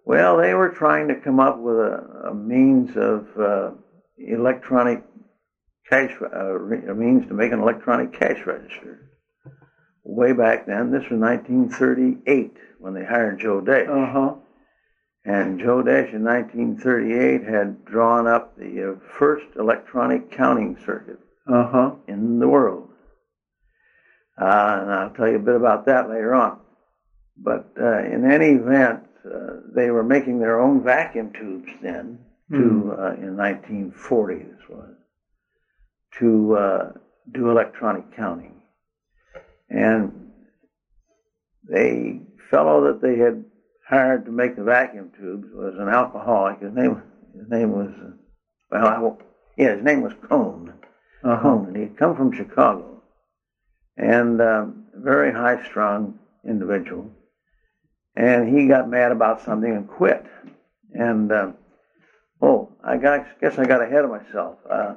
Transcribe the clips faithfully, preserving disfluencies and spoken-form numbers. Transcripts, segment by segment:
Well, they were trying to come up with a, a means of uh, electronic cash, uh, a means to make an electronic cash register. Way back then, this was nineteen thirty-eight when they hired Joe Desch. Uh-huh. And Joe Desch in nineteen thirty-eight had drawn up the uh, first electronic counting circuit uh-huh. in the world. Uh, and I'll tell you a bit about that later on. But uh, in any event, uh, they were making their own vacuum tubes then, to Mm. uh, in nineteen forty this was, to uh, do electronic counting. And the fellow that they had hired to make the vacuum tubes was an alcoholic. His name, his name was, uh, well, I won't, yeah, his name was Cone. Uh-huh. Cone, and he'd come from Chicago. And um, very high-strung individual. And he got mad about something and quit. And, uh, oh, I got, guess I got ahead of myself. Uh,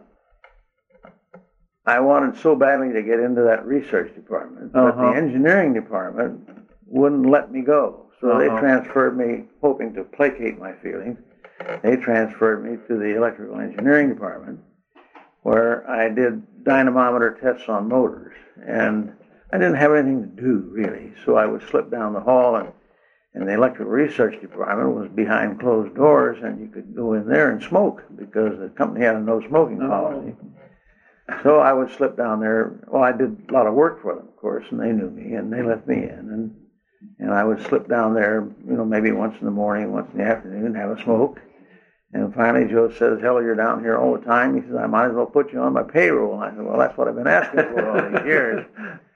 I wanted so badly to get into that research department, but Uh-huh. the engineering department wouldn't let me go. So Uh-huh. they transferred me, hoping to placate my feelings, they transferred me to the electrical engineering department, where I did dynamometer tests on motors. And I didn't have anything to do, really. So I would slip down the hall, and, and the electrical research department was behind closed doors, and you could go in there and smoke, because the company had a no-smoking policy. Oh. So I would slip down there. Well, I did a lot of work for them, of course, and they knew me, and they let me in. And and I would slip down there, you know, maybe once in the morning, once in the afternoon, have a smoke. And finally, Joe says, "Hell, you're down here all the time." He says, "I might as well put you on my payroll." And I said, "Well, that's what I've been asking for all these years."